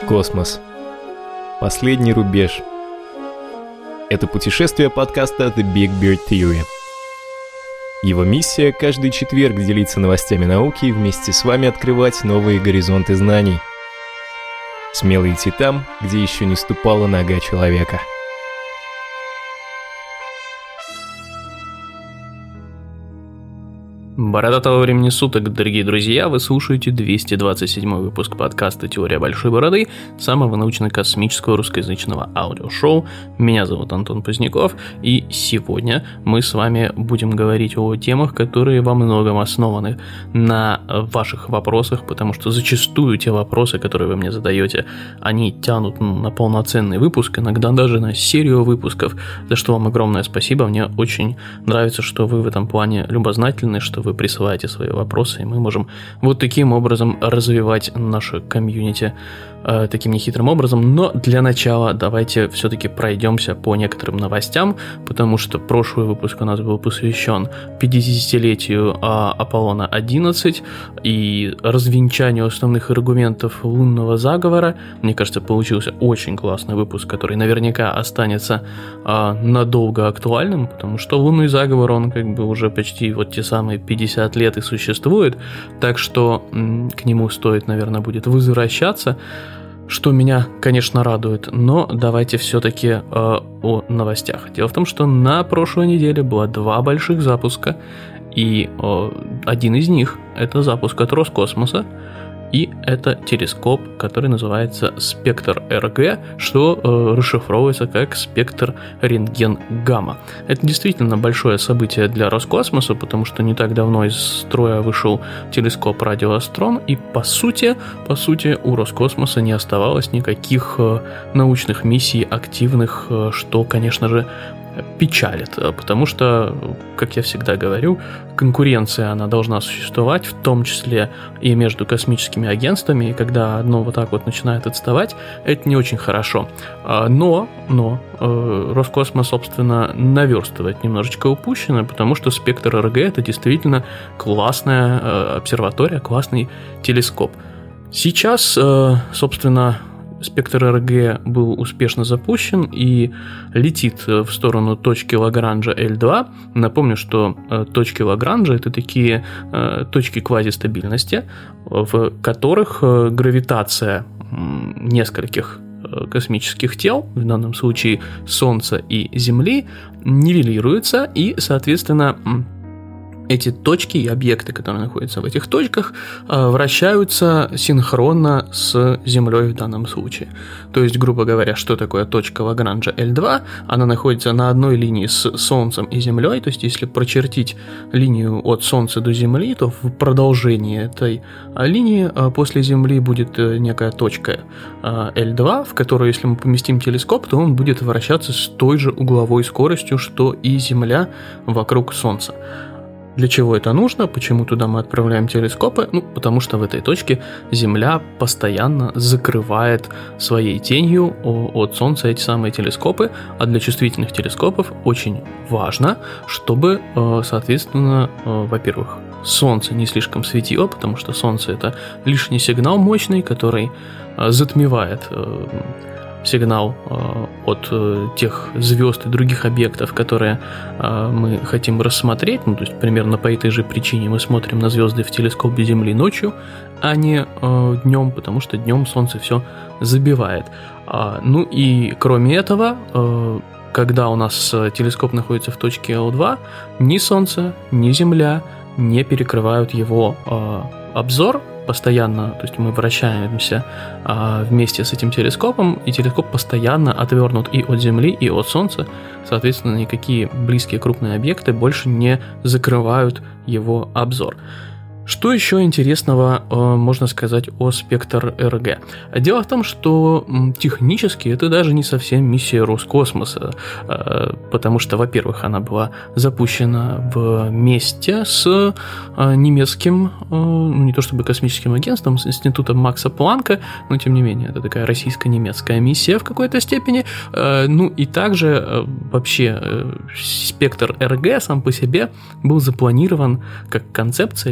Роскосмос. Последний рубеж. Это путешествие подкаста The Big Beard Theory. Его миссия – каждый четверг делиться новостями науки и вместе с вами открывать новые горизонты знаний. Смело идти там, где еще не ступала нога человека. Бородатого времени суток, дорогие друзья, вы слушаете 227 выпуск подкаста «Теория большой бороды», самого научно-космического русскоязычного аудиошоу. Меня зовут Антон Поздняков, и сегодня мы с вами будем говорить о темах, которые во многом основаны на ваших вопросах, потому что зачастую те вопросы, которые вы мне задаете, они тянут на полноценный выпуск, иногда даже на серию выпусков, за что вам огромное спасибо. Мне очень нравится, что вы в этом плане любознательны, что вы присылаете свои вопросы, и мы можем вот таким образом развивать наше комьюнити таким нехитрым образом. Но для начала давайте все-таки пройдемся по некоторым новостям, потому что прошлый выпуск у нас был посвящен 50-летию Аполлона-11 и развенчанию основных аргументов лунного заговора. Мне кажется, получился очень классный выпуск, который наверняка останется надолго актуальным, потому что лунный заговор, он как бы уже почти вот те самые 50 лет и существует, так что к нему стоит, наверное, будет возвращаться, что меня, конечно, радует. Но давайте все-таки о новостях. Дело в том, что на прошлой неделе было 2 больших запуска, и один из них — это запуск от Роскосмоса, и это телескоп, который называется спектр РГ, что расшифровывается как спектр рентген-гамма. Это действительно большое событие для Роскосмоса, потому что не так давно из строя вышел телескоп радиоастрон, и по сути у Роскосмоса не оставалось никаких научных миссий активных, что, конечно же, печалит, потому что, как я всегда говорю, конкуренция, она должна существовать, в том числе и между космическими агентствами, и когда одно вот так вот начинает отставать, это не очень хорошо. Но Роскосмос, собственно, наверстывает немножечко упущенное, потому что спектр РГ — это действительно классная обсерватория, классный телескоп. Сейчас, собственно, спектр РГ был успешно запущен и летит в сторону точки Лагранжа L2. Напомню, что точки Лагранжа — это такие точки квазистабильности, в которых гравитация нескольких космических тел, в данном случае Солнца и Земли, нивелируется, и, соответственно, эти точки и объекты, которые находятся в этих точках, вращаются синхронно с Землей в данном случае. То есть, грубо говоря, что такое точка Лагранжа L2? Она находится на одной линии с Солнцем и Землей, то есть, если прочертить линию от Солнца до Земли, то в продолжении этой линии после Земли будет некая точка L2, в которую, если мы поместим телескоп, то он будет вращаться с той же угловой скоростью, что и Земля вокруг Солнца. Для чего это нужно? Почему туда мы отправляем телескопы? Потому что в этой точке Земля постоянно закрывает своей тенью от Солнца эти самые телескопы, а для чувствительных телескопов очень важно, чтобы, соответственно, во-первых, Солнце не слишком светило, потому что Солнце — это лишний сигнал мощный, который затмевает сигнал от тех звезд и других объектов, которые мы хотим рассмотреть. То есть примерно по этой же причине мы смотрим на звезды в телескопе Земли ночью, а не днем, потому что днем Солнце все забивает. И кроме этого, когда у нас телескоп находится в точке L2, ни Солнце, ни Земля не перекрывают его обзор постоянно, то есть мы вращаемся вместе с этим телескопом, и телескоп постоянно отвернут и от Земли, и от Солнца, соответственно, никакие близкие крупные объекты больше не закрывают его обзор. Что еще интересного можно сказать о спектр РГ? Дело в том, что технически это даже не совсем миссия Роскосмоса, потому что, во-первых, она была запущена вместе с немецким, не то чтобы космическим агентством, с институтом Макса Планка, но тем не менее, это такая российско-немецкая миссия в какой-то степени. И также вообще спектр РГ сам по себе был запланирован как концепция еще в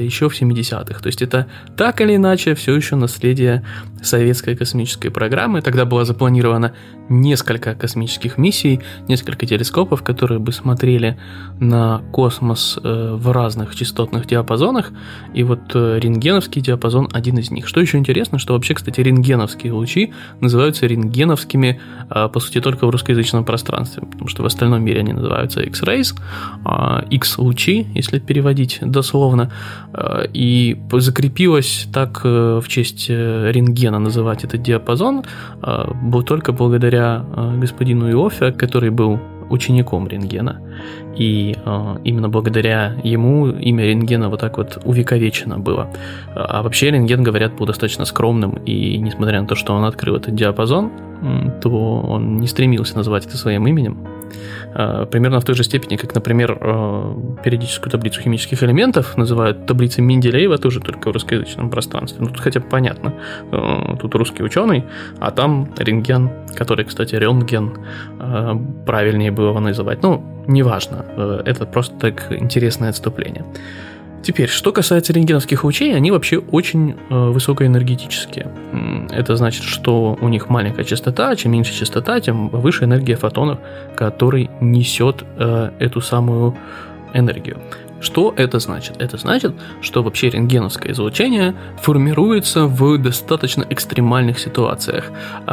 70-х. То есть это так или иначе все еще наследие советской космической программы. Тогда было запланировано несколько космических миссий, несколько телескопов, которые бы смотрели на космос в разных частотных диапазонах. И вот рентгеновский диапазон один из них. Что еще интересно, что вообще, кстати, рентгеновские лучи называются рентгеновскими, по сути, только в русскоязычном пространстве, потому что в остальном мире они называются X-rays, X-лучи, если переводить дословно, и закрепилось так в честь рентгена называть этот диапазон только благодаря господину Иоффе, который был учеником рентгена, и именно благодаря ему имя рентгена вот так вот увековечено было. А вообще рентген, говорят, был достаточно скромным, и несмотря на то, что он открыл этот диапазон, то он не стремился называть это своим именем. Примерно в той же степени, как, например, периодическую таблицу химических элементов называют таблицей Менделеева, тоже только в русскоязычном пространстве. Ну, тут хотя бы понятно. Тут русский ученый, а там рентген, который, кстати, рентген, правильнее было его называть. Ну, неважно. Это просто так интересное отступление. Теперь, что касается рентгеновских лучей, они вообще очень высокоэнергетические. Это значит, что у них маленькая частота, чем меньше частота, тем выше энергия фотонов, который несет эту самую энергию. Что это значит? Это значит, что вообще рентгеновское излучение формируется в достаточно экстремальных ситуациях.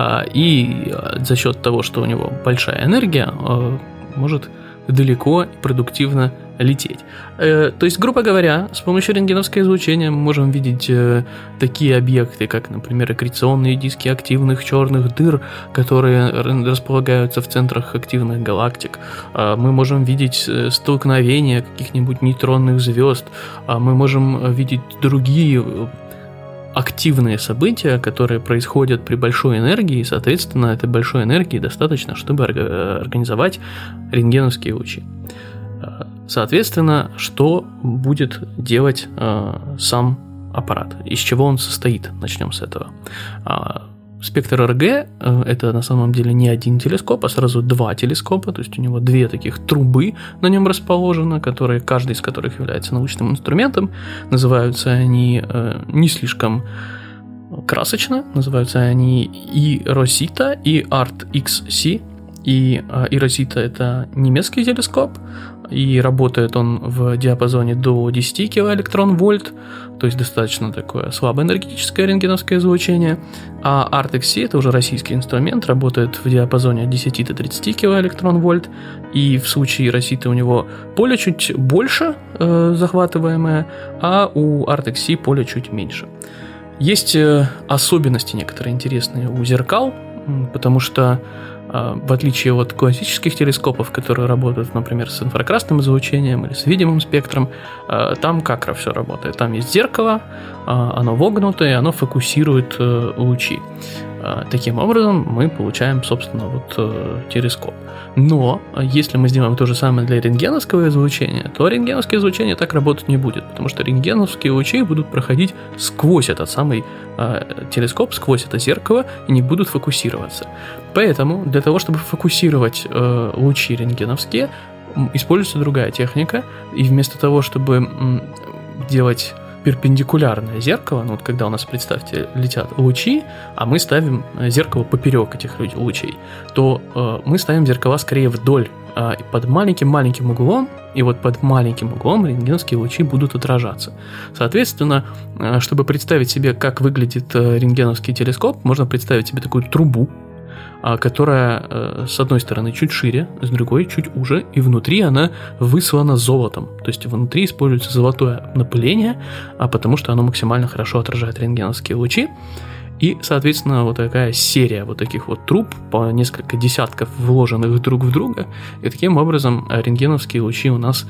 И за счет того, что у него большая энергия, может далеко и продуктивно лететь. То есть, грубо говоря, с помощью рентгеновского излучения мы можем видеть такие объекты, как, например, аккреционные диски активных черных дыр, которые располагаются в центрах активных галактик. Мы можем видеть столкновения каких-нибудь нейтронных звезд. Мы можем видеть другие активные события, которые происходят при большой энергии, и, соответственно, этой большой энергии достаточно, чтобы организовать рентгеновские лучи. Соответственно, что будет делать сам аппарат? Из чего он состоит? Начнем с этого. Спектр РГ – это на самом деле не один телескоп, а сразу два телескопа, то есть у него две таких трубы на нем расположены, каждый из которых является научным инструментом. Называются они не слишком красочно, называются они и Rosita, и ART-XC. И Rosita – это немецкий телескоп, и работает он в диапазоне до 10 килоэлектрон-вольт, то есть достаточно такое слабоэнергетическое рентгеновское излучение. А ART-XC – это уже российский инструмент, работает в диапазоне от 10 до 30 килоэлектрон-вольт, и в случае Rosita у него поле чуть больше захватываемое, а у ART-XC поле чуть меньше. Есть особенности некоторые интересные у зеркал, потому что в отличие от классических телескопов, которые работают, например, с инфракрасным излучением или с видимым спектром, там как все работает. Там есть зеркало, оно вогнутое, оно фокусирует лучи. Таким образом мы получаем, собственно, телескоп. Но если мы сделаем то же самое для рентгеновского излучения, то рентгеновское излучение так работать не будет, потому что рентгеновские лучи будут проходить сквозь этот самый телескоп, сквозь это зеркало и не будут фокусироваться. Поэтому для того, чтобы фокусировать лучи рентгеновские, используется другая техника, и вместо того, чтобы делать перпендикулярное зеркало, когда у нас, представьте, летят лучи, а мы ставим зеркало поперек этих лучей, то мы ставим зеркала скорее вдоль, под маленьким-маленьким углом, и под маленьким углом рентгеновские лучи будут отражаться. Соответственно, чтобы представить себе, как выглядит рентгеновский телескоп, можно представить себе такую трубу, которая с одной стороны чуть шире, с другой чуть уже, и внутри она выслана золотом. То есть внутри используется золотое напыление, потому что оно максимально хорошо отражает рентгеновские лучи. И, соответственно, такая серия таких труб, по несколько десятков вложенных друг в друга, и таким образом рентгеновские лучи у нас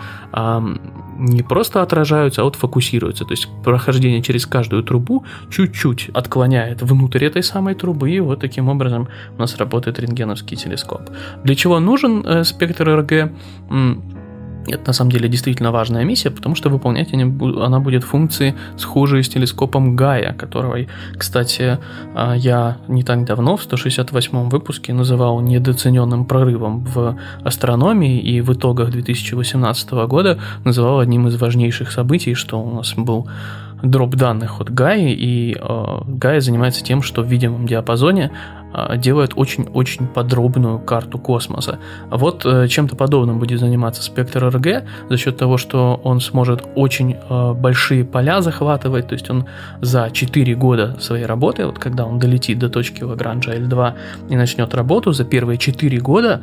не просто отражаются, а фокусируются. То есть прохождение через каждую трубу чуть-чуть отклоняет внутрь этой самой трубы, и таким образом у нас работает рентгеновский телескоп. Для чего нужен спектр РГ? Это на самом деле действительно важная миссия, потому что выполнять она будет функции, схожие с телескопом Гая, которого, кстати, я не так давно, в 168-м выпуске, называл недооцененным прорывом в астрономии, и в итогах 2018 года называл одним из важнейших событий, что у нас был дроп данных от Gaia, и Gaia занимается тем, что в видимом диапазоне делает очень-очень подробную карту космоса. Вот чем-то подобным будет заниматься Spectre RG за счет того, что он сможет очень большие поля захватывать, то есть он за 4 года своей работы, вот когда он долетит до точки Лагранжа L2 и начнет работу, за первые 4 года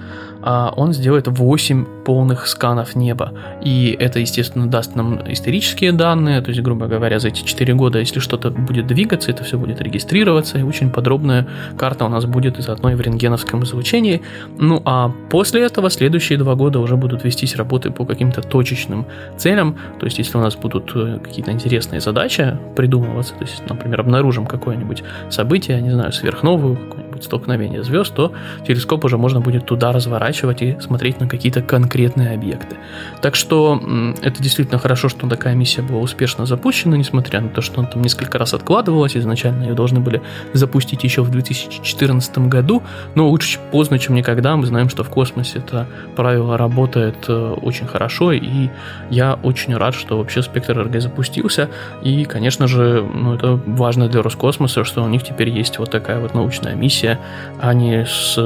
он сделает 8 полных сканов неба. И это, естественно, даст нам исторические данные, то есть, грубо говоря, за эти 4 года, если что-то будет двигаться, это все будет регистрироваться, и очень подробная карта у нас будет заодно и в рентгеновском излучении. Ну а после этого следующие 2 года уже будут вестись работы по каким-то точечным целям, то есть если у нас будут какие-то интересные задачи придумываться, то есть, например, обнаружим какое-нибудь событие, я не знаю, сверхновую, какое-нибудь столкновение звезд, то телескоп уже можно будет туда разворачивать и смотреть на какие-то конкретные объекты. Так что это действительно хорошо, что такая миссия была успешно запущена, несмотря на то, что она там несколько раз откладывалась, изначально ее должны были запустить еще в 2014 году, но лучше поздно, чем никогда. Мы знаем, что в космосе это правило работает очень хорошо, и я очень рад, что вообще Spectre RG запустился, и, конечно же, это важно для Роскосмоса, что у них теперь есть вот такая вот научная миссия, а не с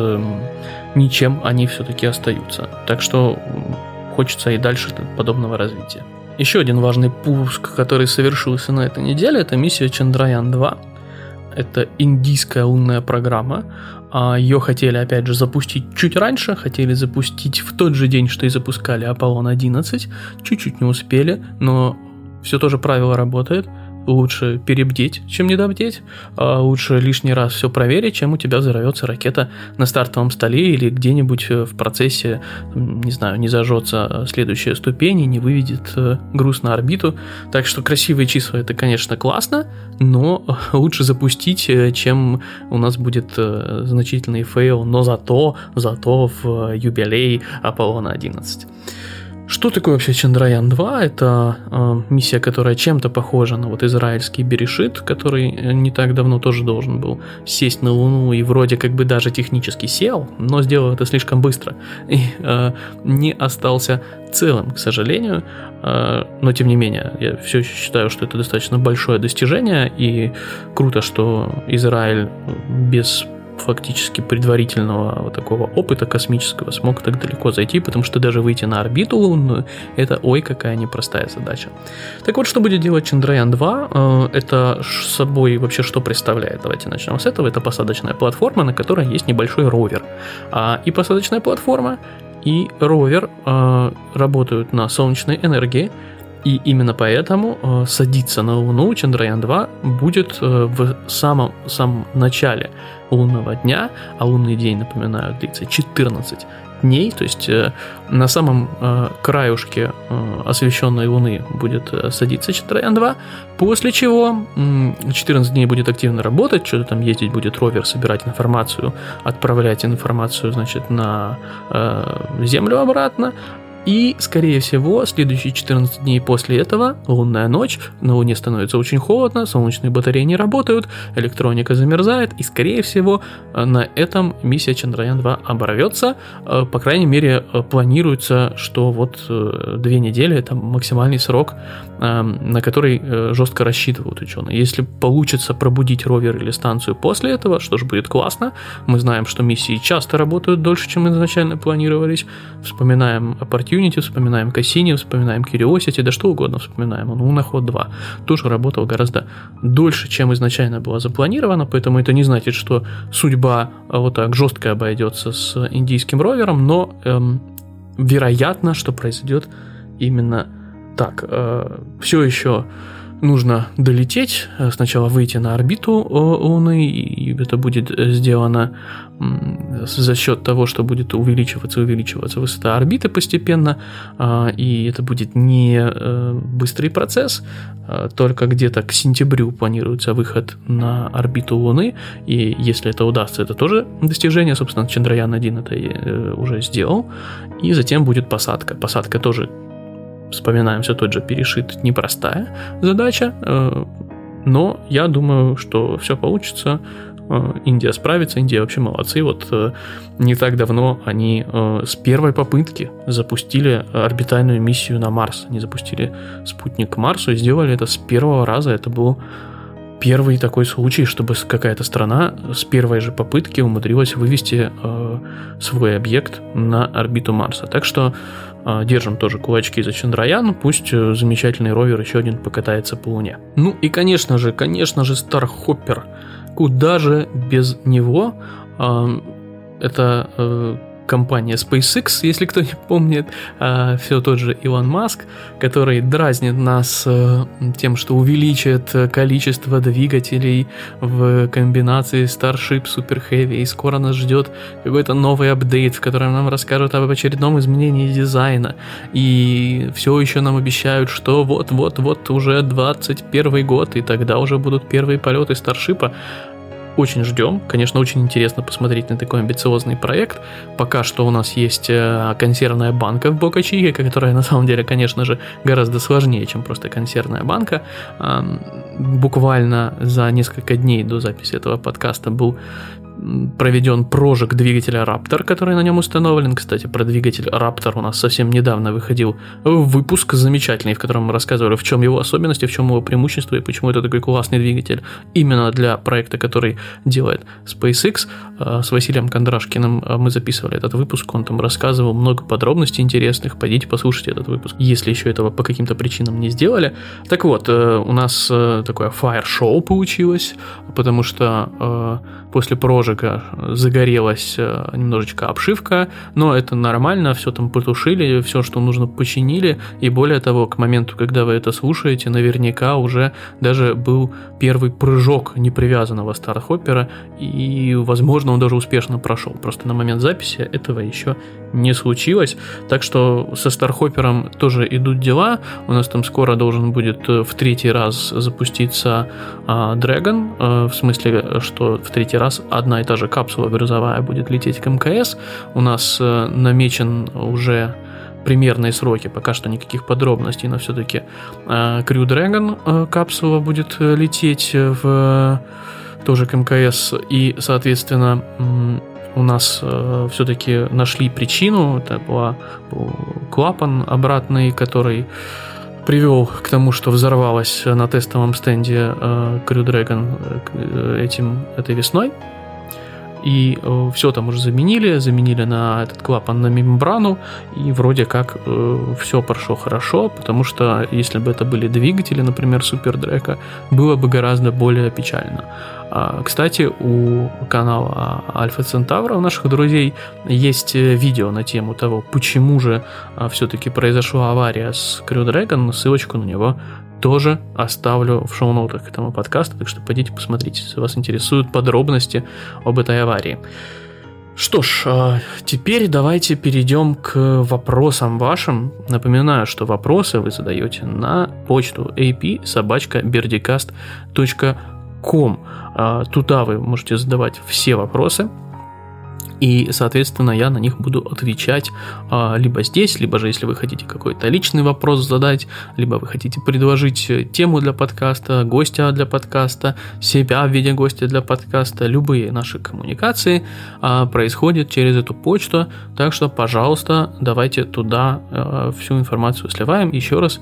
ничем они все-таки остаются. Так что хочется и дальше подобного развития. Еще один важный пуск, который совершился на этой неделе, это миссия Chandrayaan-2. Это индийская лунная программа. Ее хотели, опять же, запустить чуть раньше. Хотели запустить в тот же день, что и запускали Аполлон-11. Чуть-чуть не успели, но все тоже правило работает. Лучше перебдеть, чем недобдеть. Лучше лишний раз все проверить, чем у тебя взорвется ракета на стартовом столе или где-нибудь в процессе, не знаю, не зажжется следующая ступень и не выведет груз на орбиту. Так что красивые числа — это, конечно, классно, но лучше запустить, чем у нас будет значительный фейл, но зато в юбилей Аполлона-11. Что такое вообще Chandrayaan-2? Это миссия, которая чем-то похожа на вот израильский Берешит, который не так давно тоже должен был сесть на Луну и вроде как бы даже технически сел, но сделал это слишком быстро и не остался целым, к сожалению. Но тем не менее, я все еще считаю, что это достаточно большое достижение, и круто, что Израиль без фактически предварительного вот такого опыта космического смог так далеко зайти, потому что даже выйти на орбиту лунную — это ой какая непростая задача. Так вот, что будет делать Chandrayaan-2? Это собой вообще что представляет? Давайте начнем с этого. Это посадочная платформа, на которой есть небольшой ровер. И посадочная платформа, и ровер работают на солнечной энергии, и именно поэтому садиться на Луну Chandrayaan-2 будет в самом начале лунного дня, а лунный день, напоминаю, длится 14 дней, то есть на самом краюшке освещенной Луны будет садиться Chandrayaan-2, после чего 14 дней будет активно работать, что-то там ездить будет ровер, собирать информацию, отправлять информацию, значит, на Землю обратно. И, скорее всего, следующие 14 дней после этого, лунная ночь, на Луне становится очень холодно, солнечные батареи не работают, электроника замерзает, и, скорее всего, на этом миссия Chandrayaan-2 оборвется. По крайней мере, планируется, что вот 2 недели – это максимальный срок, на который жестко рассчитывают ученые. Если получится пробудить ровер или станцию после этого, что ж, будет классно. Мы знаем, что миссии часто работают дольше, чем изначально планировались. Вспоминаем Opportunity, вспоминаем Cassini, вспоминаем Curiosity, да что угодно вспоминаем. Луноход 2 тоже работал гораздо дольше, чем изначально было запланировано, поэтому это не значит, что судьба вот так жестко обойдется с индийским ровером, но вероятно, что произойдет именно так. Все еще нужно долететь, сначала выйти на орбиту Луны, и это будет сделано за счет того, что будет увеличиваться высота орбиты постепенно, и это будет не быстрый процесс, только где-то к сентябрю планируется выход на орбиту Луны, и если это удастся, это тоже достижение, собственно, Chandrayaan-1 это уже сделал, и затем будет посадка. Посадка тоже, вспоминаем все тот же Берешит, непростая задача, но я думаю, что все получится. Индия справится, Индия вообще молодцы. Вот не так давно они с первой попытки запустили орбитальную миссию на Марс. Они запустили спутник к Марсу и сделали это с первого раза. Это был первый такой случай, чтобы какая-то страна с первой же попытки умудрилась вывести свой объект на орбиту Марса. Так что держим тоже кулачки за Чандраян, пусть замечательный ровер еще один покатается по Луне. Ну и конечно же, Starhopper. Куда же без него? Это компания SpaceX, если кто не помнит, все тот же Илон Маск, который дразнит нас тем, что увеличит количество двигателей в комбинации Starship Super Heavy, и скоро нас ждет какой-то новый апдейт, в котором нам расскажут об очередном изменении дизайна, и все еще нам обещают, что вот уже 21 год, и тогда уже будут первые полеты Старшипа. Очень ждем. Конечно, очень интересно посмотреть на такой амбициозный проект. Пока что у нас есть консервная банка в Бока-Чике, которая на самом деле, конечно же, гораздо сложнее, чем просто консервная банка. Буквально за несколько дней до записи этого подкаста был проведен прожиг двигателя Raptor, который на нем установлен. Кстати, про двигатель Raptor у нас совсем недавно выходил выпуск замечательный, в котором мы рассказывали, в чем его особенности, в чем его преимущество и почему это такой классный двигатель именно для проекта, который делает SpaceX. С Василием Кондрашкиным мы записывали этот выпуск, он там рассказывал много подробностей интересных. Пойдите послушайте этот выпуск, если еще этого по каким-то причинам не сделали. Так вот, у нас такое фаер-шоу получилось, потому что после прожига загорелась немножечко обшивка, но это нормально, все там потушили, все, что нужно, починили, и более того, к моменту, когда вы это слушаете, наверняка уже даже был первый прыжок непривязанного Стархоппера, и, возможно, он даже успешно прошел. Просто на момент записи этого еще не случилось, так что со Стархоппером тоже идут дела. У нас там скоро должен будет в третий раз запуститься Dragon, в смысле, что в третий раз одна и та же капсула грузовая будет лететь к МКС. У нас намечен уже примерные сроки, пока что никаких подробностей, но все-таки Crew Dragon капсула будет лететь тоже к МКС, и, соответственно, у нас все-таки нашли причину. Это был клапан обратный, который привел к тому, что взорвалась на тестовом стенде Crew Dragon этой весной. И все там уже заменили на этот клапан, на мембрану, и вроде как все прошло хорошо, потому что если бы это были двигатели, например, Супердрека, было бы гораздо более печально. Кстати, у канала Альфа Центавра, у наших друзей, есть видео на тему того, почему же все-таки произошла авария с Crew Dragon, ссылочку на него тоже оставлю в шоу-ноутах к этому подкасту, так что пойдите посмотрите, если вас интересуют подробности об этой аварии. Что ж, теперь давайте перейдем к вопросам вашим. Напоминаю, что вопросы вы задаете на почту ap@birdicast.com. Туда вы можете задавать все вопросы, и, соответственно, я на них буду отвечать либо здесь, либо же, если вы хотите какой-то личный вопрос задать, либо вы хотите предложить тему для подкаста, гостя для подкаста, себя в виде гостя для подкаста. Любые наши коммуникации происходят через эту почту, так что, пожалуйста, давайте туда всю информацию сливаем. Еще раз,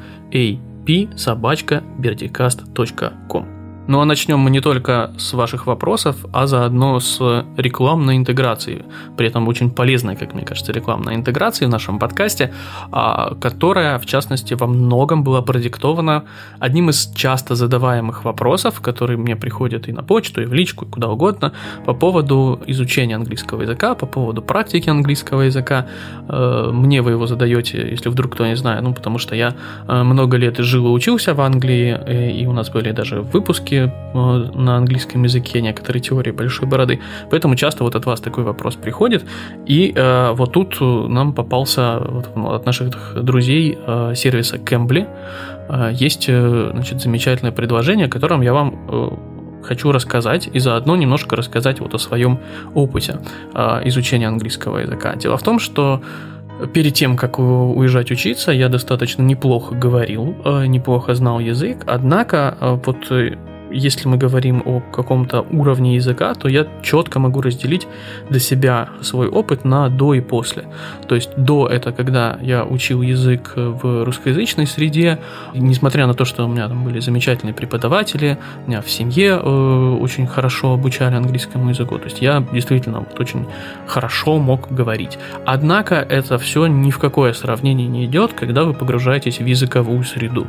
ap@birdicast.com. Ну а начнем мы не только с ваших вопросов, а заодно с рекламной интеграцией. При этом очень полезной, как мне кажется, рекламной интеграции в нашем подкасте, которая, в частности, во многом была продиктована одним из часто задаваемых вопросов, которые мне приходят и на почту, и в личку, и куда угодно, по поводу изучения английского языка, по поводу практики английского языка. Мне вы его задаете, если вдруг кто не знает, потому что я много лет жил и учился в Англии, и у нас были даже выпуски на английском языке, некоторые теории большой бороды, поэтому часто вот от вас такой вопрос приходит, и вот тут нам попался от наших друзей сервиса Cambly есть, значит, замечательное предложение, о котором я вам хочу рассказать и заодно немножко рассказать вот о своем опыте изучения английского языка. Дело в том, что перед тем, как уезжать учиться, я достаточно неплохо говорил, неплохо знал язык, однако вот если мы говорим о каком-то уровне языка, то я четко могу разделить для себя свой опыт на до и после. То есть до — это когда я учил язык в русскоязычной среде, несмотря на то, что у меня там были замечательные преподаватели, меня в семье очень хорошо обучали английскому языку, то есть я действительно вот очень хорошо мог говорить. Однако это все ни в какое сравнение не идет, когда вы погружаетесь в языковую среду.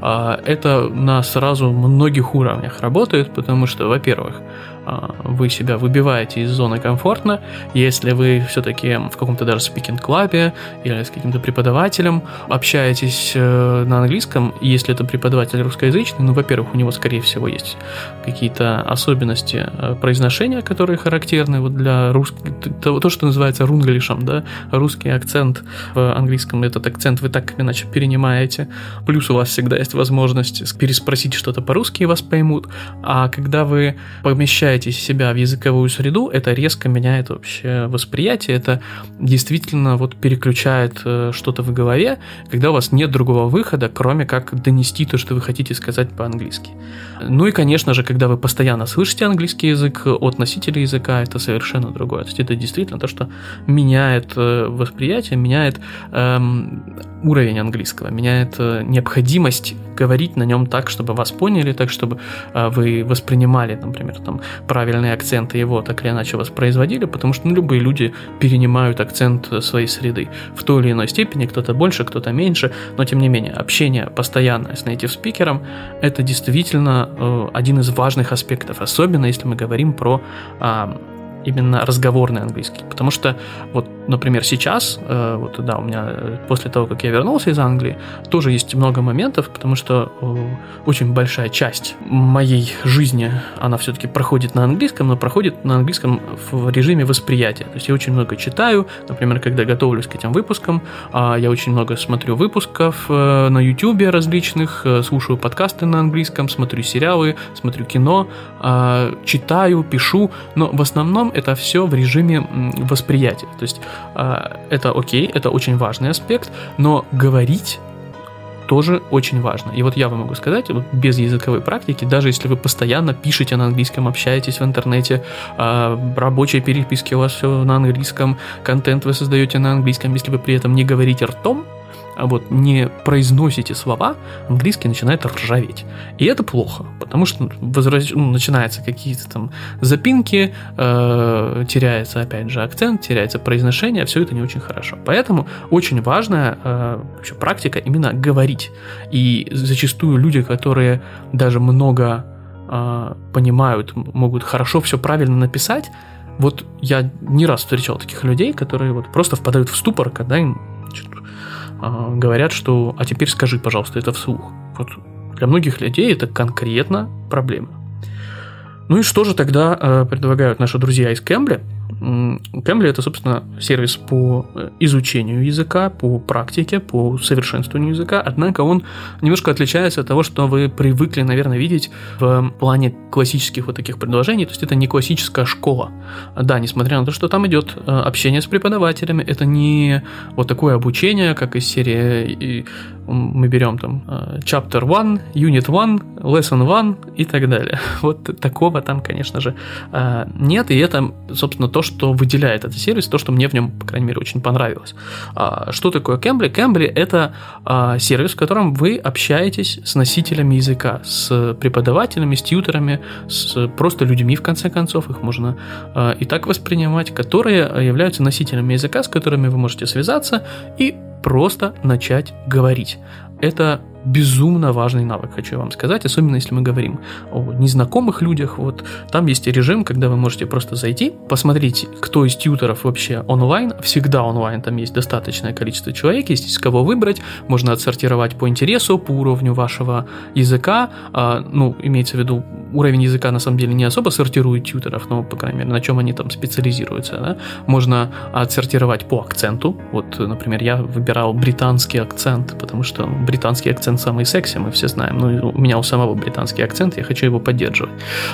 Это на сразу многих уровнях работает, потому что, во-первых, вы себя выбиваете из зоны комфортно. Если вы все-таки в каком-то даже спикинг-клабе или с каким-то преподавателем общаетесь на английском, и если это преподаватель русскоязычный, ну, во-первых, у него, скорее всего, есть какие-то особенности произношения, которые характерны вот для то, что называется рунглишем, да, русский акцент в английском, этот акцент вы так или иначе перенимаете. Плюс у вас всегда есть возможность переспросить что-то по-русски, и вас поймут. А когда вы помещаете себя в языковую среду, это резко меняет вообще восприятие, это действительно вот переключает что-то в голове, когда у вас нет другого выхода, кроме как донести то, что вы хотите сказать по-английски. Ну и, конечно же, когда вы постоянно слышите английский язык от носителя языка, это совершенно другое. То есть это действительно то, что меняет восприятие, меняет уровень английского, меняет необходимость говорить на нем так, чтобы вас поняли, так, чтобы вы воспринимали, например, там, правильные акценты его так или иначе воспроизводили, потому что любые люди перенимают акцент своей среды в той или иной степени, кто-то больше, кто-то меньше, но тем не менее общение постоянное с native спикером — это действительно один из важных аспектов, особенно если мы говорим про именно разговорный английский, потому что вот, например, сейчас, вот, да, у меня после того, как я вернулся из Англии, тоже есть много моментов, потому что очень большая часть моей жизни, она все-таки проходит на английском, но проходит на английском в режиме восприятия, то есть я очень много читаю, например, когда готовлюсь к этим выпускам, я очень много смотрю выпусков на YouTube различных, слушаю подкасты на английском, смотрю сериалы, смотрю кино, читаю, пишу, но в основном это все в режиме восприятия. То есть это окей, это очень важный аспект, но говорить тоже очень важно. И вот я вам могу сказать, вот без языковой практики, даже если вы постоянно пишете на английском, общаетесь в интернете, рабочие переписки у вас все на английском, контент вы создаете на английском, если вы при этом не говорите ртом, а вот не произносите слова, английский начинает ржаветь. И это плохо, потому что начинаются какие-то там запинки, теряется опять же акцент, теряется произношение, все это не очень хорошо. Поэтому очень важная вообще практика именно говорить. И зачастую люди, которые даже много понимают, могут хорошо все правильно написать, вот я не раз встречал таких людей, которые вот просто впадают в ступор, когда им говорят, что «а теперь скажи, пожалуйста, это вслух». Вот для многих людей это конкретно проблема. Ну и что же тогда предлагают наши друзья из Cambly? Cambly — это, собственно, сервис по изучению языка, по практике, по совершенствованию языка, однако он немножко отличается от того, что вы привыкли, наверное, видеть в плане классических вот таких предложений, то есть это не классическая школа. Да, несмотря на то, что там идет общение с преподавателями, это не вот такое обучение, как из серии мы берем там Chapter 1, Unit 1, Lesson 1 и так далее. Вот такого там, конечно же, нет, и это, собственно, то, что выделяет этот сервис, то, что мне в нем, по крайней мере, очень понравилось. Что такое Cambly? Cambly — это сервис, в котором вы общаетесь с носителями языка, с преподавателями, с тьюторами, с просто людьми, в конце концов, их можно и так воспринимать, которые являются носителями языка, с которыми вы можете связаться и просто начать говорить. Это безумно важный навык, хочу вам сказать, особенно если мы говорим о незнакомых людях. Вот там есть режим, когда вы можете просто зайти, посмотреть, кто из тьюторов вообще онлайн, всегда онлайн, там есть достаточное количество человек, есть из кого выбрать, можно отсортировать по интересу, по уровню вашего языка, ну, имеется в виду, уровень языка на самом деле не особо сортирует тьюторов, но, по крайней мере, на чем они там специализируются, да? Можно отсортировать по акценту, вот, например, я выбирал британский акцент, потому что британский акцент самый секси, мы все знаем. Ну, у меня у самого британский акцент, я хочу его поддерживать.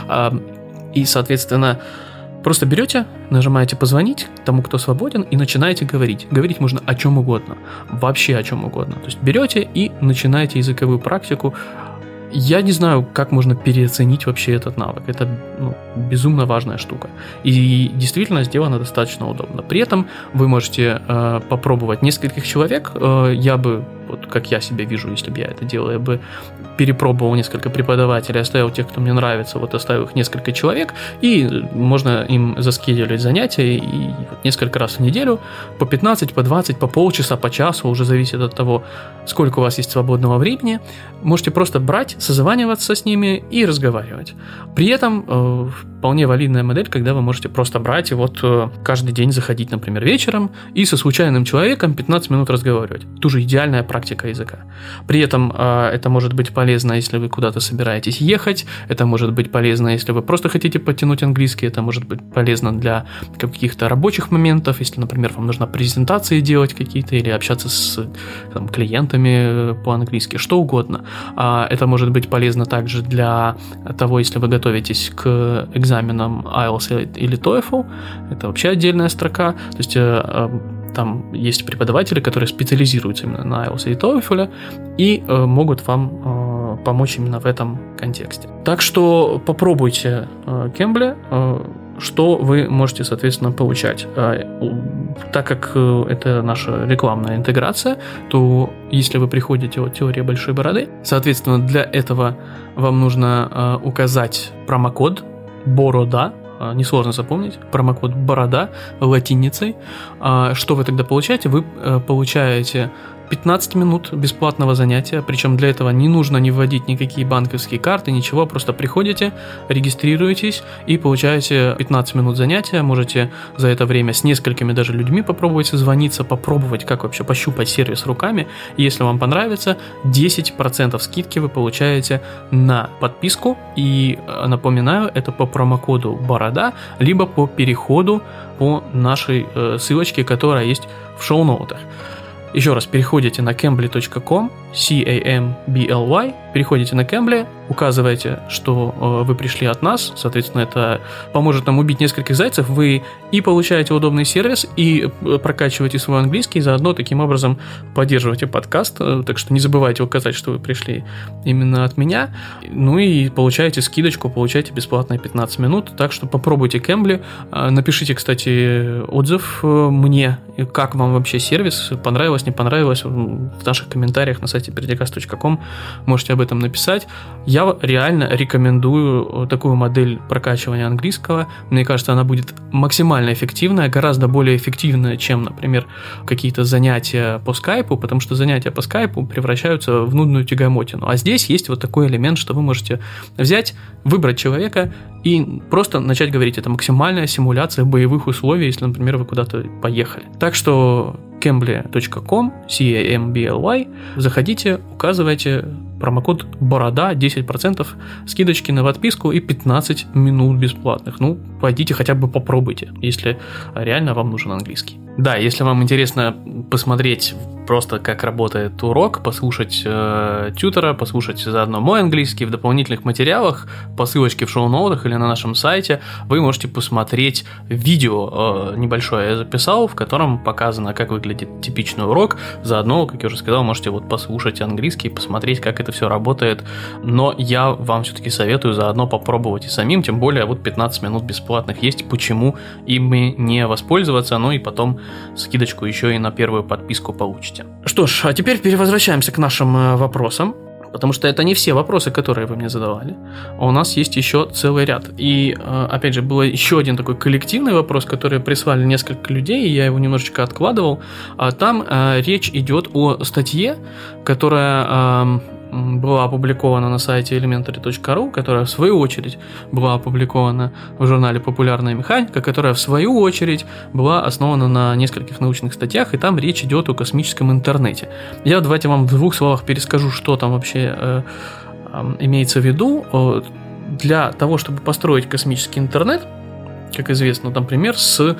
И, соответственно, просто берете, нажимаете «Позвонить» тому, кто свободен, и начинаете говорить. Говорить можно о чем угодно, вообще о чем угодно. То есть берете и начинаете языковую практику Я не знаю, как можно переоценить вообще этот навык. Это безумно важная штука. И действительно сделано достаточно удобно. При этом вы можете попробовать нескольких человек. Я бы, вот как я себя вижу, если бы я это делал, я бы перепробовал несколько преподавателей, оставил тех, кто мне нравится, вот оставил их несколько человек, и можно им заскедулить занятия, и вот несколько раз в неделю, по 15, по 20, по полчаса, по часу, уже зависит от того, сколько у вас есть свободного времени, можете просто брать, созваниваться с ними и разговаривать. При этом вполне валидная модель, когда вы можете просто брать и вот каждый день заходить, например, вечером и со случайным человеком 15 минут разговаривать. Тоже идеальная практика языка. При этом это может быть полезно, если вы куда-то собираетесь ехать, это может быть полезно, если вы просто хотите подтянуть английский, это может быть полезно для каких-то рабочих моментов, если, например, вам нужно презентации делать какие-то или общаться с клиентами по-английски, что угодно. Это может быть полезно также для того, если вы готовитесь к экзаменам IELTS или TOEFL, это вообще отдельная строка, то есть там есть преподаватели, которые специализируются именно на IELTS и TOEFL и могут вам помочь именно в этом контексте. Так что попробуйте Cambly, что вы можете, соответственно, получать. Так как это наша рекламная интеграция, то если вы приходите от теории большой бороды, соответственно, для этого вам нужно указать промокод «Борода», несложно запомнить, промокод «Борода» латиницей. Что вы тогда получаете? Вы получаете 15 минут бесплатного занятия, причем для этого не нужно не вводить никакие банковские карты, ничего, просто приходите, регистрируетесь и получаете 15 минут занятия, можете за это время с несколькими даже людьми попробовать созвониться, попробовать, как вообще пощупать сервис руками, и если вам понравится, 10% скидки вы получаете на подписку, и напоминаю, это по промокоду «Борода», либо по переходу по нашей ссылочке, которая есть в шоу-ноутах. Еще раз, переходите на cambly.com, C-A-M-B-L-Y, переходите на Cambly, указываете, что вы пришли от нас, соответственно, это поможет нам убить нескольких зайцев, вы и получаете удобный сервис, и прокачиваете свой английский, и заодно таким образом поддерживаете подкаст, так что не забывайте указать, что вы пришли именно от меня, ну и получаете скидочку, получаете бесплатные 15 минут, так что попробуйте Cambly, напишите, кстати, отзыв мне, как вам вообще сервис, понравилось, не понравилось, в наших комментариях на сайте perdiacast.com можете об этом написать. Я реально рекомендую такую модель прокачивания английского. Мне кажется, она будет максимально эффективная, гораздо более эффективная, чем, например, какие-то занятия по скайпу, потому что занятия по скайпу превращаются в нудную тягомотину. А здесь есть вот такой элемент, что вы можете взять, выбрать человека и просто начать говорить. Это максимальная симуляция боевых условий, если, например, вы куда-то поехали. Так что cambly.com, C-A-M-B-L-Y, заходите, указывайте промокод «Борода», 10% скидочки на подписку и 15 минут бесплатных. Ну, пойдите хотя бы попробуйте, если реально вам нужен английский. Да, если вам интересно посмотреть просто, как работает урок, послушать тьютора, послушать заодно мой английский в дополнительных материалах, по ссылочке в шоу-ноутах или на нашем сайте, вы можете посмотреть видео небольшое я записал, в котором показано, как выглядит типичный урок. Заодно, как я уже сказал, можете вот послушать английский, посмотреть, как это все работает. Но я вам все-таки советую заодно попробовать и самим, тем более вот 15 минут бесплатных есть, почему ими не воспользоваться, ну и потом скидочку еще и на первую подписку получите. Что ж, а теперь перевозвращаемся к нашим вопросам, потому что это не все вопросы, которые вы мне задавали. У нас есть еще целый ряд. И, опять же, был еще один такой коллективный вопрос, который прислали несколько людей, и я его немножечко откладывал. Там речь идет о статье, которая была опубликована на сайте elementary.ru, которая в свою очередь была опубликована в журнале «Популярная механика», которая в свою очередь была основана на нескольких научных статьях, и там речь идет о космическом интернете. Я давайте вам в двух словах перескажу, что там вообще имеется в виду. Для того, чтобы построить космический интернет, как известно, там пример с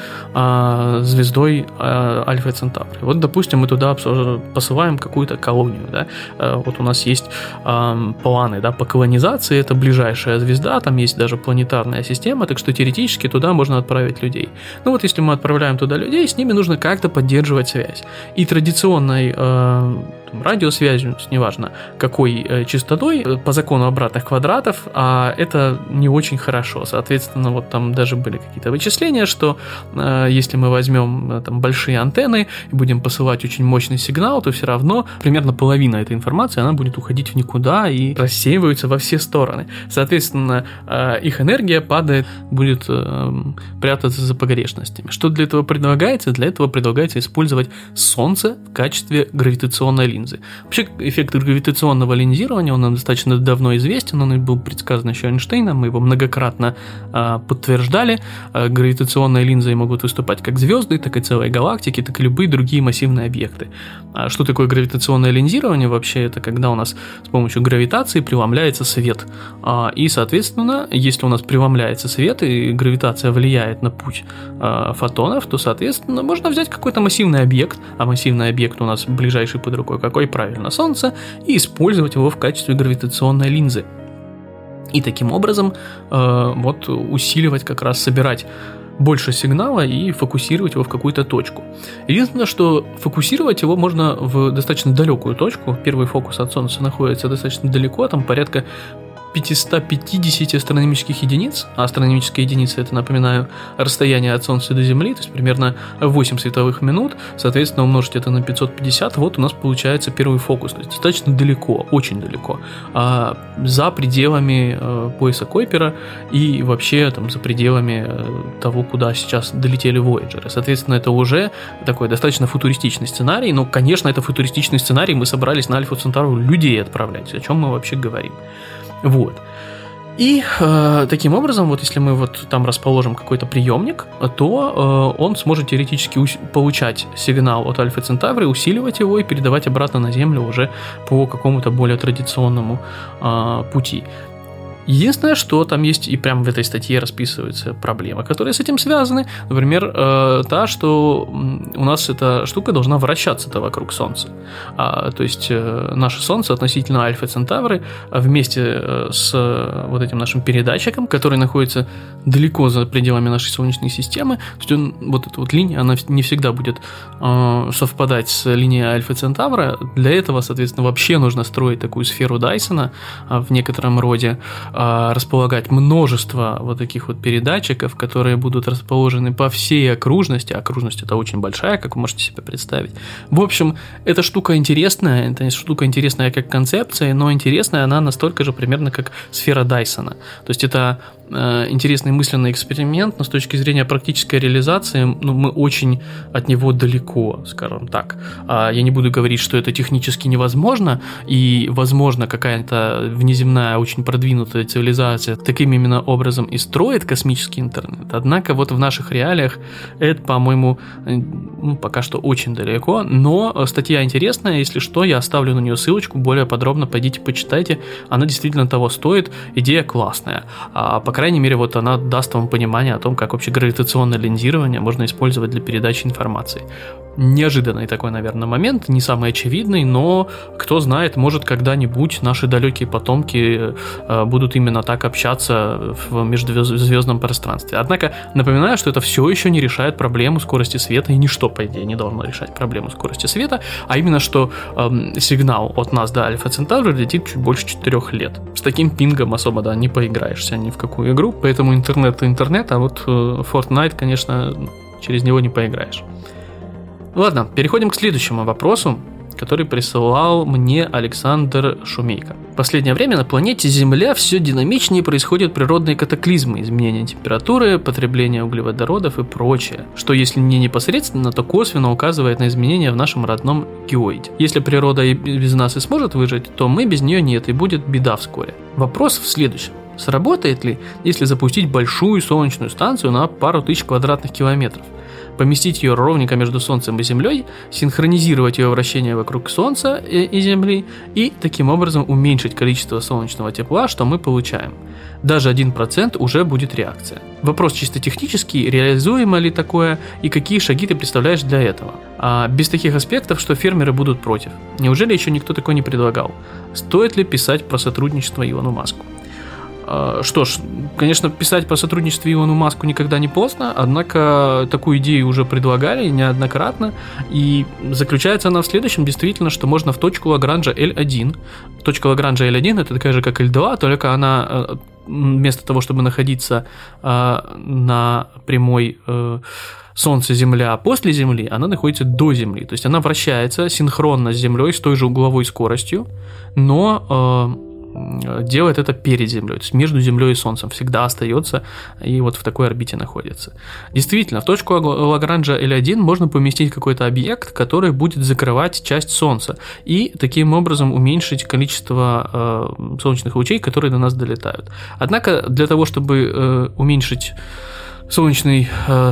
звездой Альфа Центаври. Вот, допустим, мы туда посылаем какую-то колонию, да? Вот у нас есть планы, да, по колонизации, это ближайшая звезда, там есть даже планетарная система, так что теоретически туда можно отправить людей. Ну вот, если мы отправляем туда людей, с ними нужно как-то поддерживать связь. И традиционной там, радиосвязью, неважно какой частотой, по закону обратных квадратов, а это не очень хорошо. Соответственно, вот там даже были какие-то вычисления, что если мы возьмем там большие антенны и будем посылать очень мощный сигнал, то все равно примерно половина этой информации, она будет уходить в никуда и рассеивается во все стороны. Соответственно, их энергия падает, будет прятаться за погрешностями. Что для этого предлагается? Для этого предлагается использовать Солнце в качестве гравитационной линзы. Вообще, эффект гравитационного линзирования, он нам достаточно давно известен, он был предсказан еще Эйнштейном, мы его многократно подтверждали. Гравитационные линзы могут выступать как звезды, так и целые галактики, так и любые другие массивные объекты. Что такое гравитационное линзирование? Вообще, это когда у нас с помощью гравитации преломляется свет. И, соответственно, если у нас преломляется свет и гравитация влияет на путь фотонов, то, соответственно, можно взять какой-то массивный объект, а массивный объект у нас ближайший под рукой какой? Правильно, Солнце, и использовать его в качестве гравитационной линзы. И таким образом вот усиливать, как раз собирать больше сигнала и фокусировать его в какую-то точку. Единственное, что фокусировать его можно в достаточно далекую точку. Первый фокус от Солнца находится достаточно далеко, там порядка 550 астрономических единиц, а астрономическая единица, это, напоминаю, расстояние от Солнца до Земли, то есть примерно 8 световых минут, соответственно, умножить это на 550, вот у нас получается первый фокус, то есть достаточно далеко, очень далеко, за пределами пояса Койпера и вообще там за пределами того, куда сейчас долетели Voyager. Соответственно, это уже такой достаточно футуристичный сценарий, но, конечно, это футуристичный сценарий, мы собрались на Альфа Центавру людей отправлять, о чем мы вообще говорим. Вот. И таким образом, вот если мы вот там расположим какой-то приемник, то он сможет теоретически получать сигнал от Альфа Центавры, усиливать его и передавать обратно на Землю уже по какому-то более традиционному пути. Единственное, что там есть, и прямо в этой статье расписываются проблемы, которые с этим связаны. Например, та, что у нас эта штука должна вращаться-то вокруг Солнца. То есть наше Солнце относительно Альфа Центавры вместе с вот этим нашим передатчиком, который находится далеко за пределами нашей Солнечной системы, то есть вот эта вот линия, она не всегда будет совпадать с линией Альфа Центавра. Для этого, соответственно, вообще нужно строить такую сферу Дайсона в некотором роде, располагать множество вот таких вот передатчиков, которые будут расположены по всей окружности. Окружность это очень большая, как вы можете себе представить. В общем, эта штука интересная, как концепция, но интересная она настолько же примерно как сфера Дайсона. То есть это интересный мысленный эксперимент, но с точки зрения практической реализации, мы очень от него далеко, скажем так. Я не буду говорить, что это технически невозможно, и, возможно, какая-то внеземная, очень продвинутая цивилизация таким именно образом и строит космический интернет. Однако вот в наших реалиях это, по-моему, пока что очень далеко, но статья интересная, если что, я оставлю на нее ссылочку, более подробно пойдите почитайте, она действительно того стоит, идея классная. По крайней мере, вот она даст вам понимание о том, как вообще гравитационное линзирование можно использовать для передачи информации. Неожиданный такой, наверное, момент, не самый очевидный, но кто знает, может когда-нибудь наши далекие потомки будут именно так общаться в межзвездном пространстве. Однако, напоминаю, что это все еще не решает проблему скорости света, и ничто, по идее, не должно решать проблему скорости света, а именно, что сигнал от нас до Альфа Центавра летит чуть больше 4 лет. С таким пингом особо, не поиграешься ни в какую игру, поэтому интернет, а вот Fortnite, конечно, через него не поиграешь. Ладно, переходим к следующему вопросу, который присылал мне Александр Шумейко. В последнее время на планете Земля все динамичнее происходят природные катаклизмы, изменения температуры, потребление углеводородов и прочее, что если не непосредственно, то косвенно указывает на изменения в нашем родном геоиде. Если природа и без нас и сможет выжить, то мы без нее нет, и будет беда вскоре. Вопрос в следующем. Сработает ли, если запустить большую солнечную станцию на пару тысяч квадратных километров? Поместить ее ровненько между Солнцем и Землей, синхронизировать ее вращение вокруг Солнца и Земли и таким образом уменьшить количество солнечного тепла, что мы получаем. Даже 1% уже будет реакция. Вопрос чисто технический, реализуемо ли такое и какие шаги ты представляешь для этого? Без таких аспектов, что фермеры будут против. Неужели еще никто такой не предлагал? Стоит ли писать про сотрудничество Илону Маску? Что ж, конечно, писать по сотрудничеству Илону Маску никогда не поздно, однако такую идею уже предлагали неоднократно, и заключается она в следующем, действительно, что можно в точку Лагранжа L1. Точка Лагранжа L1 это такая же, как L2, только она вместо того, чтобы находиться на прямой Солнце-Земля после Земли, она находится до Земли, то есть она вращается синхронно с Землей с той же угловой скоростью, но делает это перед Землей, то есть между Землей и Солнцем всегда остается и вот в такой орбите находится. Действительно, в точку Лагранжа L1 можно поместить какой-то объект, который будет закрывать часть Солнца и таким образом уменьшить количество солнечных лучей, которые до нас долетают. Однако для того, чтобы уменьшить солнечный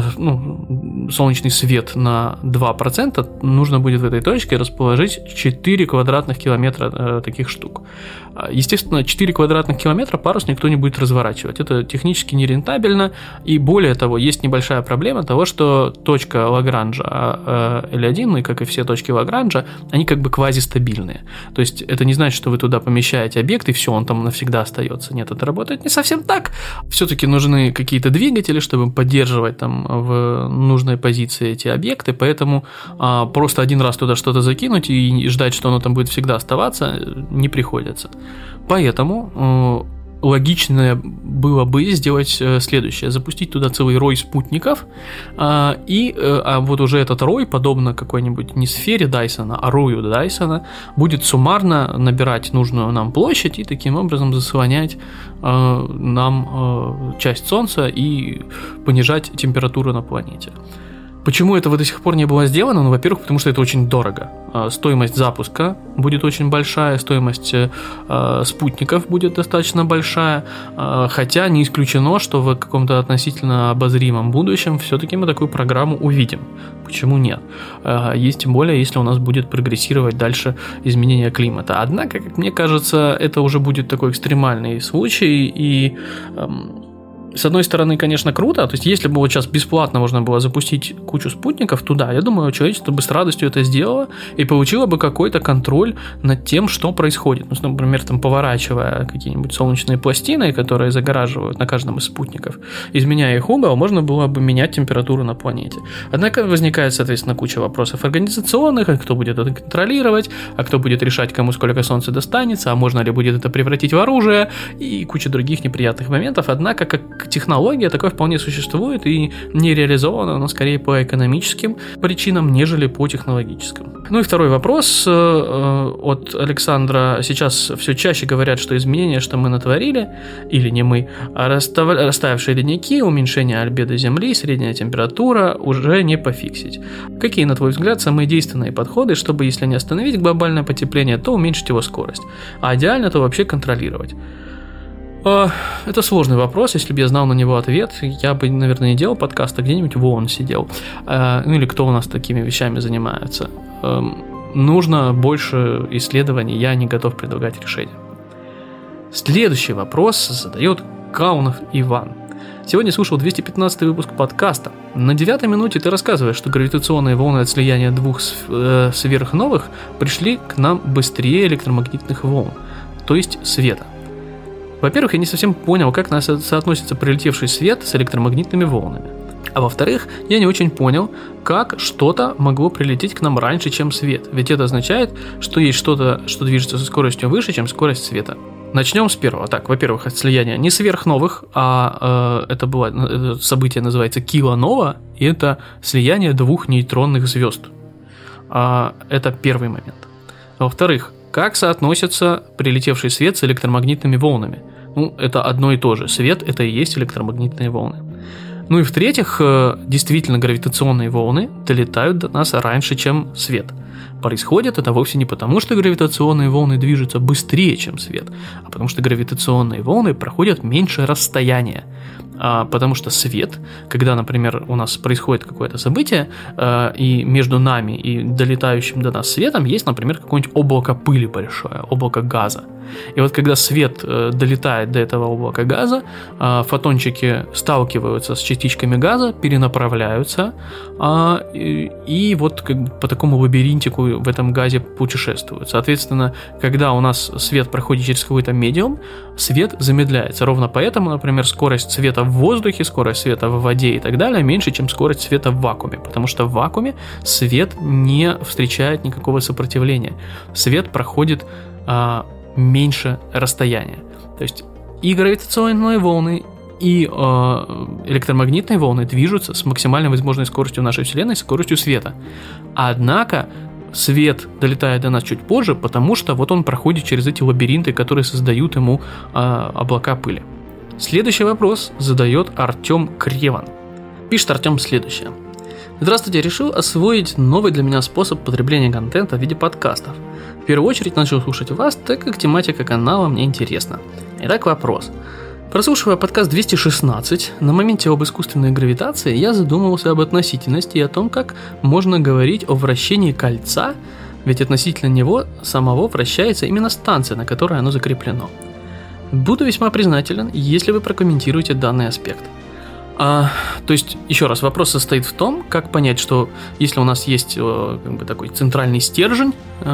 свет на 2%, нужно будет в этой точке расположить 4 квадратных километра таких штук. Естественно, 4 квадратных километра парус никто не будет разворачивать. Это технически нерентабельно, и более того, есть небольшая проблема того, что точка Лагранжа L1, и как и все точки Лагранжа, они как бы квазистабильные. То есть это не значит, что вы туда помещаете объект, и все, он там навсегда остается. Нет, это работает не совсем так. Все-таки нужны какие-то двигатели, чтобы поддерживать там в нужной позиции эти объекты, поэтому просто один раз туда что-то закинуть и ждать, что оно там будет всегда оставаться, не приходится. Поэтому логичнее было бы сделать следующее: запустить туда целый рой спутников, и вот уже этот рой, подобно какой-нибудь не сфере Дайсона, а рою Дайсона, будет суммарно набирать нужную нам площадь и таким образом заслонять нам часть Солнца и понижать температуру на планете. Почему этого до сих пор не было сделано? Ну, во-первых, потому что это очень дорого. Стоимость запуска будет очень большая, стоимость спутников будет достаточно большая, хотя не исключено, что в каком-то относительно обозримом будущем все-таки мы такую программу увидим. Почему нет? Есть тем более, если у нас будет прогрессировать дальше изменение климата. Однако, как мне кажется, это уже будет такой экстремальный случай, и с одной стороны, конечно, круто, то есть если бы вот сейчас бесплатно можно было запустить кучу спутников туда, я думаю, человечество бы с радостью это сделало и получило бы какой-то контроль над тем, что происходит. Ну, например, там, поворачивая какие-нибудь солнечные пластины, которые загораживают на каждом из спутников, изменяя их угол, можно было бы менять температуру на планете. Однако возникает, соответственно, куча вопросов организационных, а кто будет это контролировать, а кто будет решать, кому сколько солнца достанется, а можно ли будет это превратить в оружие, и куча других неприятных моментов. Однако, как технология такое вполне существует и не реализована, но скорее по экономическим причинам, нежели по технологическим. Ну и второй вопрос от Александра. Сейчас все чаще говорят, что изменения, что мы натворили, или не мы, а растаявшие ледники, уменьшение альбедо Земли, средняя температура уже не пофиксить. Какие, на твой взгляд, самые действенные подходы, чтобы, если не остановить глобальное потепление, то уменьшить его скорость, а идеально, то вообще контролировать? Это сложный вопрос, если бы я знал на него ответ, я бы, наверное, не делал подкаста, где-нибудь в ООН сидел, ну или кто у нас такими вещами занимается. Нужно больше исследований, я не готов предлагать решение. Следующий вопрос задает Каунов Иван. Сегодня слушал 215 выпуск подкаста. На 9-й минуте ты рассказываешь, что гравитационные волны от слияния двух сверхновых пришли к нам быстрее электромагнитных волн, то есть света. Во-первых, я не совсем понял, как соотносится прилетевший свет с электромагнитными волнами. А во-вторых, я не очень понял, как что-то могло прилететь к нам раньше, чем свет. Ведь это означает, что есть что-то, что движется со скоростью выше, чем скорость света. Начнем с первого. Так, во-первых, от слияния не сверхновых, а это событие называется килонова, и это слияние двух нейтронных звезд. Это первый момент. Во-вторых, как соотносится прилетевший свет с электромагнитными волнами? Ну, это одно и то же. Свет – это и есть электромагнитные волны. Ну и в-третьих, действительно гравитационные волны долетают до нас раньше, чем свет. Происходит это вовсе не потому, что гравитационные волны движутся быстрее, чем свет, а потому что гравитационные волны проходят меньшее расстояние. Потому что свет, когда, например, у нас происходит какое-то событие, и между нами и долетающим до нас светом есть, например, какое-нибудь облако пыли большое, облако газа. И вот когда свет долетает до этого облака газа, фотончики сталкиваются с частичками газа, перенаправляются, и вот как бы по такому лабиринтику в этом газе путешествуют. Соответственно, когда у нас свет проходит через какой-то медиум, свет замедляется. Ровно поэтому, например, скорость света в воздухе, скорость света в воде и так далее меньше, чем скорость света в вакууме, потому что в вакууме свет не встречает никакого сопротивления. Свет проходит меньше расстояния. То есть и гравитационные волны, и электромагнитные волны движутся с максимальной возможной скоростью нашей Вселенной, скоростью света. Однако свет долетает до нас чуть позже, потому что вот он проходит через эти лабиринты, которые создают ему облака пыли. Следующий вопрос задает Артем Креван. Пишет Артем следующее. Здравствуйте, решил освоить новый для меня способ потребления контента в виде подкастов. В первую очередь начал слушать вас, так как тематика канала мне интересна. Итак, вопрос. Прослушивая подкаст 216, на моменте об искусственной гравитации я задумывался об относительности и о том, как можно говорить о вращении кольца, ведь относительно него самого вращается именно станция, на которой оно закреплено. Буду весьма признателен, если вы прокомментируете данный аспект. То есть, еще раз, вопрос состоит в том, как понять, что если у нас есть как бы такой центральный стержень,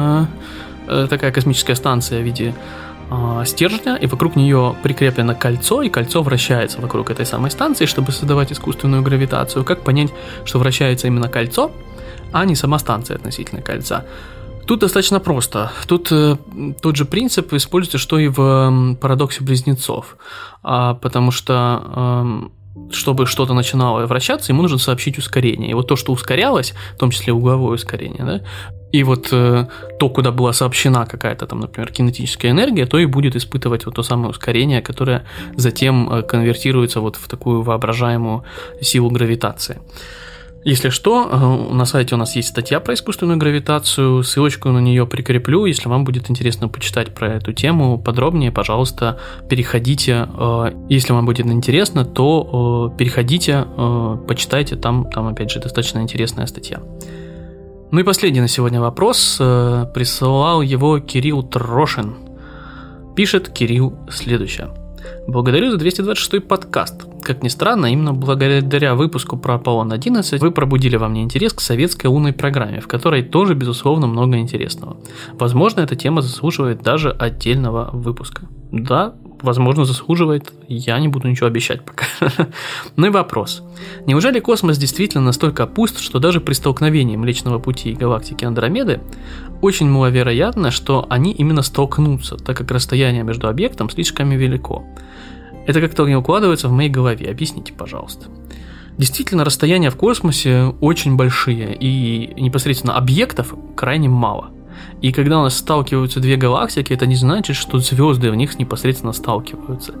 такая космическая станция в виде стержня, и вокруг нее прикреплено кольцо, и кольцо вращается вокруг этой самой станции, чтобы создавать искусственную гравитацию. Как понять, что вращается именно кольцо, а не сама станция относительно кольца? Тут достаточно просто. Тут тот же принцип используется, что и в парадоксе близнецов, потому что чтобы что-то начинало вращаться, ему нужно сообщить ускорение. И вот то, что ускорялось, в том числе угловое ускорение, да, и вот то, куда была сообщена какая-то там, например, кинетическая энергия, то и будет испытывать вот то самое ускорение, которое затем конвертируется вот в такую воображаемую силу гравитации. Если что, на сайте у нас есть статья про искусственную гравитацию, ссылочку на нее прикреплю, если вам будет интересно почитать про эту тему подробнее, пожалуйста, переходите, если вам будет интересно, то переходите, почитайте, там опять же достаточно интересная статья. Ну и последний на сегодня вопрос, присылал его Кирилл Трошин. Пишет Кирилл следующее. Благодарю за 226-й подкаст. Как ни странно, именно благодаря выпуску про Аполлон-11 вы пробудили во мне интерес к советской лунной программе, в которой тоже, безусловно, много интересного. Возможно, эта тема заслуживает даже отдельного выпуска. Да, возможно, заслуживает, я не буду ничего обещать пока. Ну и вопрос. Неужели космос действительно настолько пуст, что даже при столкновении Млечного Пути и галактики Андромеды очень маловероятно, что они именно столкнутся, так как расстояние между объектом слишком велико? Это как-то не укладывается в моей голове, объясните, пожалуйста. Действительно, расстояния в космосе очень большие, и непосредственно объектов крайне мало. И когда у нас сталкиваются две галактики, это не значит, что звезды в них непосредственно сталкиваются.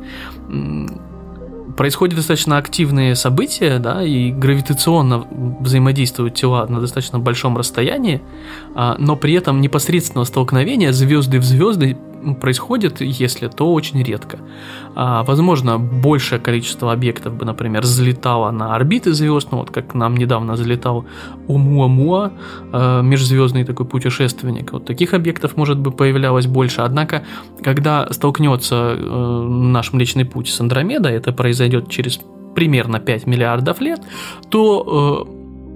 Происходят достаточно активные события, да, и гравитационно взаимодействуют тела на достаточно большом расстоянии, но при этом непосредственного столкновения звезды в звезды происходит, если то очень редко. Возможно, большее количество объектов бы, например, залетало на орбиты звезд, ну вот как нам недавно залетал Оumuamua, межзвездный такой путешественник. Вот таких объектов, может быть, появлялось больше. Однако, когда столкнется наш Млечный Путь с Андромедой, это произойдет через примерно 5 миллиардов лет, то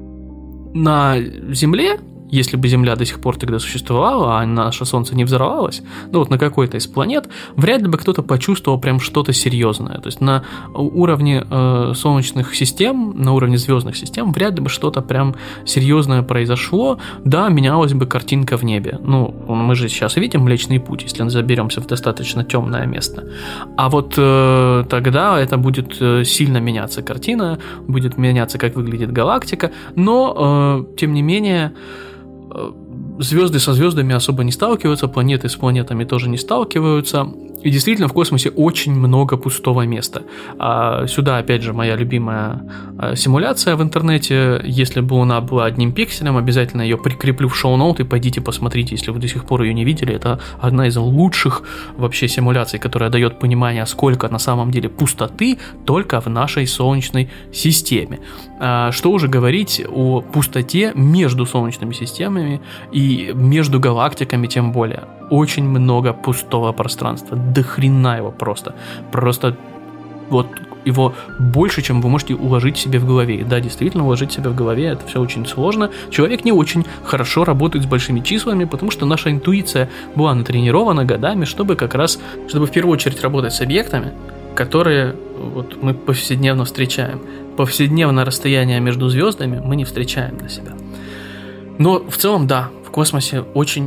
на Земле, если бы Земля до сих пор тогда существовала, а наше Солнце не взорвалось, ну вот на какой-то из планет, вряд ли бы кто-то почувствовал прям что-то серьезное. То есть на уровне солнечных систем, на уровне звездных систем, вряд ли бы что-то прям серьезное произошло. Да, менялась бы картинка в небе. Ну, мы же сейчас видим Млечный Путь, если заберемся в достаточно темное место. А вот тогда это будет сильно меняться картина, будет меняться, как выглядит галактика, но, тем не менее, звезды со звездами особо не сталкиваются, планеты с планетами тоже не сталкиваются, И действительно, в космосе очень много пустого места. Сюда, опять же, моя любимая симуляция в интернете. Если бы она была одним пикселем, обязательно ее прикреплю в шоу-ноуты. Пойдите посмотрите, если вы до сих пор ее не видели. Это одна из лучших вообще симуляций, которая дает понимание, сколько на самом деле пустоты только в нашей Солнечной системе. Что уже говорить о пустоте между Солнечными системами и между галактиками тем более. Очень много пустого пространства, до хрена его просто вот его больше, чем вы можете уложить себе в голове. Да, действительно, уложить себе в голове это все очень сложно. Человек не очень хорошо работает с большими числами, потому что наша интуиция была натренирована годами, чтобы в первую очередь работать с объектами, которые вот мы повседневно встречаем. Повседневное расстояние между звездами мы не встречаем для себя. Но в целом, да, в космосе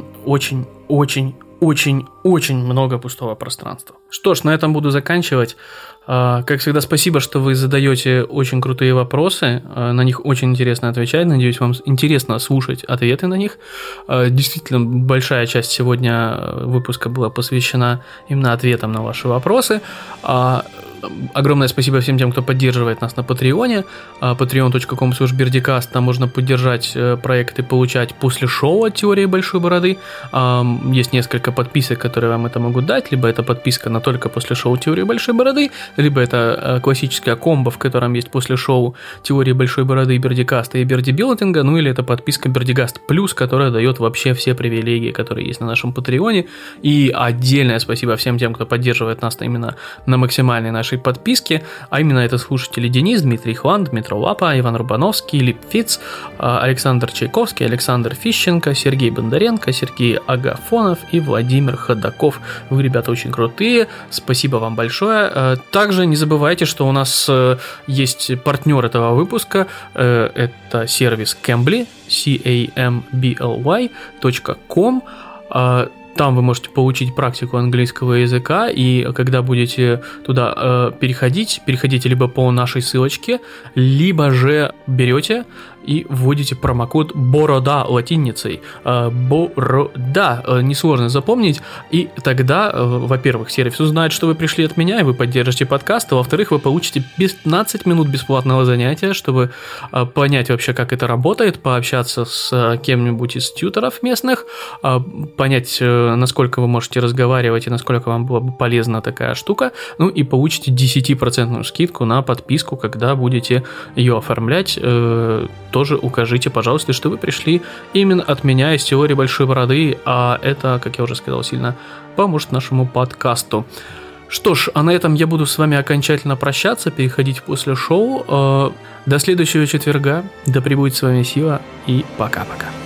очень много пустого пространства. Что ж, на этом буду заканчивать. Как всегда, спасибо, что вы задаете очень крутые вопросы. На них очень интересно отвечать. Надеюсь, вам интересно слушать ответы на них. Действительно, большая часть сегодня выпуска была посвящена именно ответам на ваши вопросы. Огромное спасибо всем тем, кто поддерживает нас на Патреоне. patreon.com/berdycast. Там можно поддержать проект и получать после шоу от Теории Большой Бороды. Есть несколько подписок, которые вам это могут дать. Либо это подписка на только после шоу Теории Большой Бороды, либо это классическая комбо, в котором есть после шоу Теории Большой Бороды, Бердикаста и Бердибилдинга. Ну или это подписка Бердигаст Плюс, которая дает вообще все привилегии, которые есть на нашем Патреоне. И отдельное спасибо всем тем, кто поддерживает нас именно на максимальной нашей подписке, а именно это слушатели Денис, Дмитрий Хван, Дмитрий Лапа, Иван Рубановский, Лип Фиц, Александр Чайковский, Александр Фищенко, Сергей Бондаренко, Сергей Агафонов и Владимир Ходаков. Вы, ребята, очень крутые, спасибо вам большое. Также не забывайте, что у нас есть партнер этого выпуска, это сервис Cambly, cambly.com. Там вы можете получить практику английского языка, и когда будете туда переходите либо по нашей ссылочке, либо же берете и вводите промокод BORODA латиницей. Борода, несложно запомнить, и тогда, во-первых, сервис узнает, что вы пришли от меня, и вы поддержите подкаст, а во-вторых, вы получите 15 минут бесплатного занятия, чтобы понять вообще, как это работает, пообщаться с кем-нибудь из тьюторов местных, понять, насколько вы можете разговаривать и насколько вам была бы полезна такая штука, ну и получите 10% скидку на подписку, когда будете ее оформлять. Тоже укажите, пожалуйста, что вы пришли именно от меня из Теории Большой Бороды, а это, как я уже сказал, сильно поможет нашему подкасту. Что ж, а на этом я буду с вами окончательно прощаться, переходить после шоу. До следующего четверга, да пребудет с вами сила, и пока-пока.